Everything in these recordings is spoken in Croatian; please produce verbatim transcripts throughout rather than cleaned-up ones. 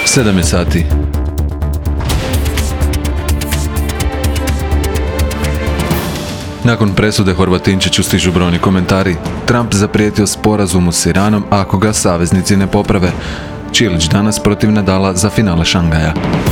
sedam je sati. Nakon presude Horvatinčiću stižu brojni komentari. Trump zaprijetio sporazumu s Iranom ako ga saveznici ne poprave. Čilić danas protiv Nadala za finale Šangaja.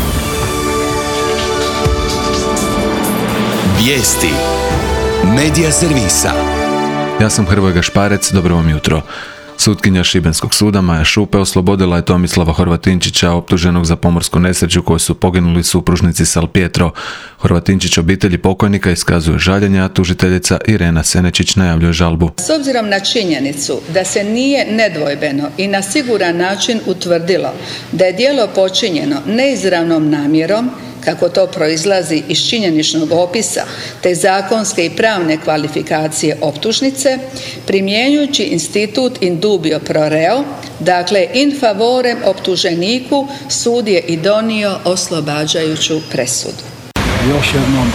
Vijesti Medija servisa. Ja sam Hrvoje Gašparec, dobro vam jutro. Sutkinja Šibenskog suda Maja Šupe oslobodila je Tomislava Horvatinčića, optuženog za pomorsku nesreću koju su poginuli supružnici Salpietro. Horvatinčić obitelji pokojnika iskazuje žaljenje, a tužiteljica Irena Senečić najavljuje žalbu. S obzirom na činjenicu da se nije nedvojbeno i na siguran način utvrdilo da je djelo počinjeno neizravnom namjerom, kako to proizlazi iz činjeničnog opisa te zakonske i pravne kvalifikacije optužnice, primjenjujući institut in dubio pro reo, dakle in favorem optuženiku, sud je i donio oslobađajuću presudu. Još jednom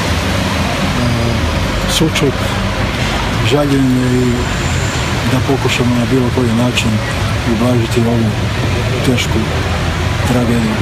sućut, žaljenje i da pokušamo na bilo koji način ublažiti ovu tešku tragediju.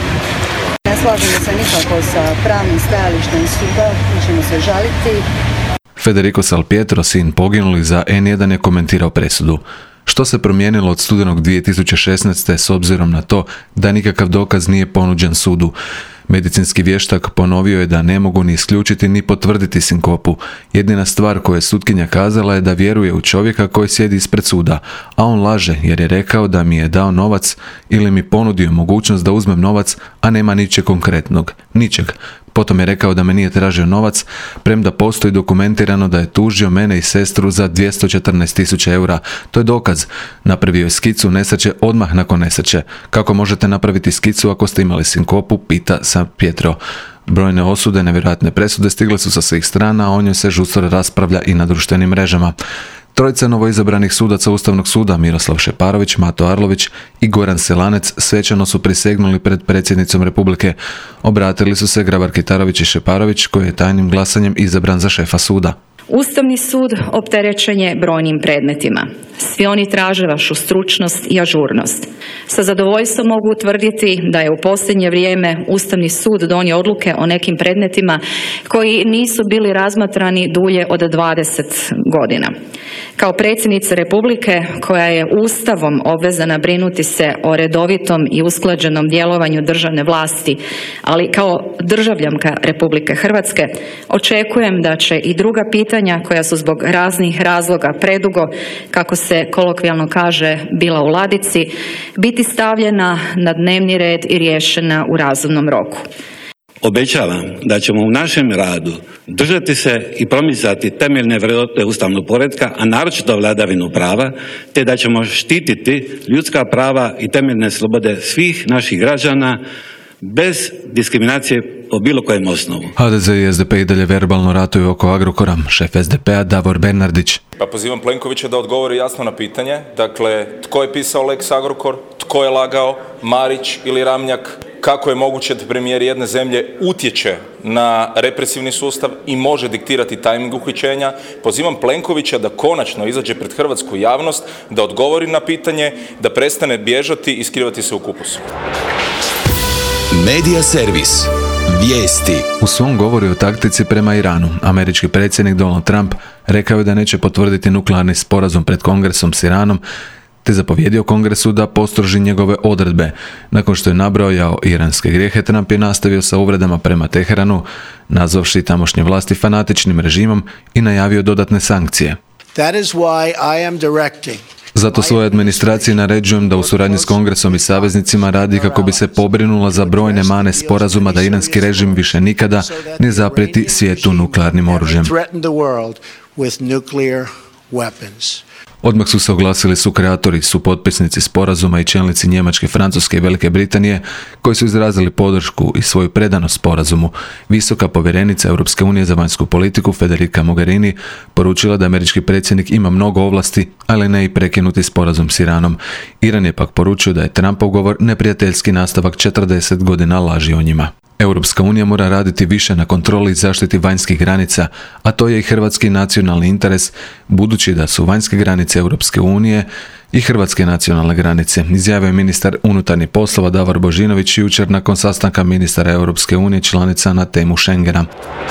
Ne slažemo se nikako sa pravnim stajalištem suda, mi ćemo se žaliti. Federico Salpietro, sin poginuli za en jedan, je komentirao presudu. Što se promijenilo od studenog dvije tisuće šesnaeste. s obzirom na to da nikakav dokaz nije ponuđen sudu? Medicinski vještak ponovio je da ne mogu ni isključiti ni potvrditi sinkopu. Jedina stvar koju je sutkinja kazala je da vjeruje u čovjeka koji sjedi ispred suda, a on laže jer je rekao da mi je dao novac ili mi ponudio mogućnost da uzmem novac, a nema ničeg konkretnog. Ničeg. Potom je rekao da me nije tražio novac, premda postoji dokumentirano da je tužio mene i sestru za dvjesto četrnaest tisuća eura. To je dokaz. Napravio je skicu nesreće odmah nakon nesreće. Kako možete napraviti skicu ako ste imali sinkopu, pita Salpietro. Brojne osude, nevjerojatne presude stigle su sa svih strana, a o njoj se žustro raspravlja i na društvenim mrežama. Trojica novoizabranih sudaca Ustavnog suda, Miroslav Šeparović, Mato Arlović i Goran Selanec, svečano su prisegnuli pred predsjednicom Republike. Obratili su se Grabar-Kitarović i Šeparović, koji je tajnim glasanjem izabran za šefa suda. Ustavni sud opterećen je brojnim predmetima. Svi oni traže vašu stručnost i ažurnost. Sa zadovoljstvom mogu utvrditi da je u posljednje vrijeme Ustavni sud donio odluke o nekim predmetima koji nisu bili razmatrani dulje od dvadeset godina. Kao predsjednica Republike, koja je Ustavom obvezana brinuti se o redovitom i usklađenom djelovanju državne vlasti, ali kao državljanka Republike Hrvatske, očekujem da će i druga pitanja koja su zbog raznih razloga predugo, kako se kolokvijalno kaže, bila u ladici, biti stavljena na dnevni red i riješena u razumnom roku. Obećavam da ćemo u našem radu držati se i promicati temeljne vrijednosti ustavnog poretka, a naročito vladavinu prava, te da ćemo štititi ljudska prava i temeljne slobode svih naših građana bez diskriminacije po bilo kojem osnovu. ha de ze i es de pe i dalje verbalno ratuju oko Agrokora. Šef es de pea Davor Bernardić. Pa pozivam Plenkovića da odgovori jasno na pitanje. Dakle, tko je pisao Lex Agrokor, tko je lagao, Marić ili Ramljak? Kako je moguće da premijer jedne zemlje utječe na represivni sustav i može diktirati tajming uhićenja? Pozivam Plenkovića da konačno izađe pred hrvatsku javnost, da odgovori na pitanje, da prestane bježati i skrivati se u kupusu. Medija servis. Vijesti. U svom govoru o taktici prema Iranu, američki predsjednik Donald Trump rekao je da neće potvrditi nuklearni sporazum pred Kongresom s Iranom, te zapovjedio Kongresu da postroži njegove odredbe. Nakon što je nabrojao iranske grijehe, Trump je nastavio sa uvredama prema Teheranu, nazvavši tamošnje vlasti fanatičnim režimom i najavio dodatne sankcije. That is why I am directing Zato svojoj administraciji naređujem da u suradnji s Kongresom i saveznicima radi kako bi se pobrinula za brojne mane sporazuma da iranski režim više nikada ne zaprijeti svijetu nuklearnim oružjem. Odmah su se oglasili sukreatori, supotpisnici sporazuma i čelnici Njemačke, Francuske i Velike Britanije, koji su izrazili podršku i svoju predanost sporazumu. Visoka povjerenica Europske unije za vanjsku politiku Federica Mogherini poručila da američki predsjednik ima mnogo ovlasti, ali ne i prekinuti sporazum s Iranom. Iran je pak poručio da je Trumpov govor neprijateljski nastavak četrdeset godina laži o njima. Europska unija mora raditi više na kontroli i zaštiti vanjskih granica, a to je i hrvatski nacionalni interes, budući da su vanjske granice Europske unije i hrvatske nacionalne granice, izjavio je ministar unutarnjih poslova Davor Božinović jučer nakon sastanka ministara Europske unije članica na temu Schengena.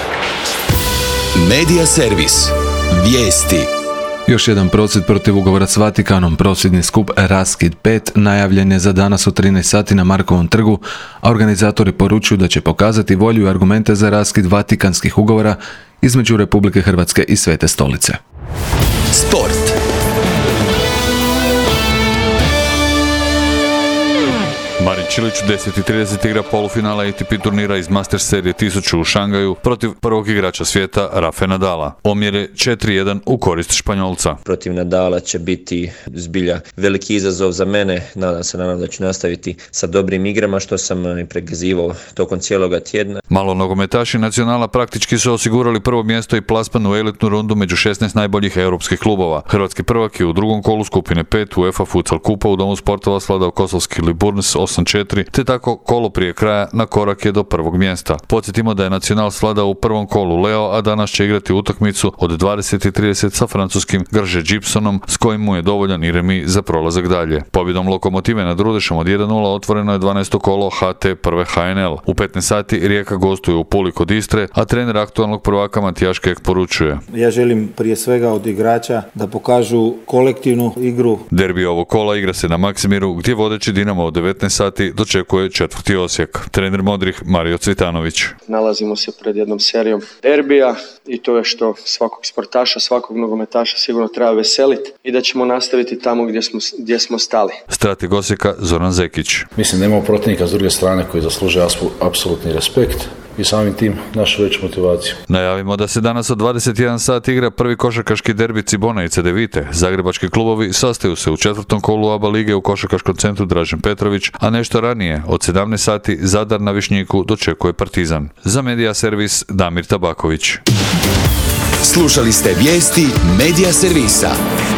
Medija servis. Vijesti. Još jedan prosvjed protiv ugovora s Vatikanom, prosvjedni skup Raskid pet, najavljen je za danas u trinaest sati na Markovom trgu, a organizatori poručuju da će pokazati volju i argumente za raskid vatikanskih ugovora između Republike Hrvatske i Svete Stolice. Sport. Marin Čilić u deset i trideset igra polufinala A T P turnira iz Masters serije tisuću u Šangaju protiv prvog igrača svijeta Rafe Nadala. Omjer je četiri jedan u korist Španjolca. Protiv Nadala će biti zbilja veliki izazov za mene. Nadam se naravno da ću nastaviti sa dobrim igrama što sam i prekazivao tokom cijeloga tjedna. Malo nogometaši nacionala praktički su osigurali prvo mjesto i plasman u elitnu rundu među šesnaest najboljih europskih klubova. Hrvatski prvak je u drugom kolu skupine pet UEFA Futsal Kupa u Domu sportova svladao kosovski Liburnis osam četiri, te tako kolo prije kraja na korak je do prvog mjesta. Podsjetimo da je Nacional svladao u prvom kolu Leo, a danas će igrati utakmicu od dvadeset i trideset sa francuskim Grže Gibsonom, s kojim mu je dovoljan i remi za prolazak dalje. Pobjedom Lokomotive nad Rudešom od jedan nula otvoreno je dvanaesto kolo H T prve H N L. U petnaest sati Rijeka gostuje u Puli kod Istre, a trener aktualnog prvaka Matijaš Kek poručuje: Ja želim prije svega od igrača da pokažu kolektivnu igru. Derbi ovog kola igra se na Maksimiru, gdje vodeći Dinamo od devetnaest sati dočekuje četvrti Osijek. Trener Modrih Mario Cvitanović. Nalazimo se pred jednom serijom derbija i to je što svakog sportaša, svakog nogometaša sigurno treba veseliti i da ćemo nastaviti tamo gdje smo, gdje smo stali. Strateg Osijeka Zoran Zekić. Mislim da imamo protivnika s druge strane koji zaslužuje apsolutni respekt i samim tim našu veću motivaciju. Najavimo da se danas od dvadeset jedan sat igra prvi košarkaški derbi Cibona i Cedevite. Zagrebački klubovi sastaju se u četvrtom kolu A B A lige u košarkaškom centru Dražen Petrović, a nešto ranije od sedamnaest sati Zadar na Višnjiku dočekuje Partizan. Za Medija servis Damir Tabaković. Slušali ste vijesti Medija servisa.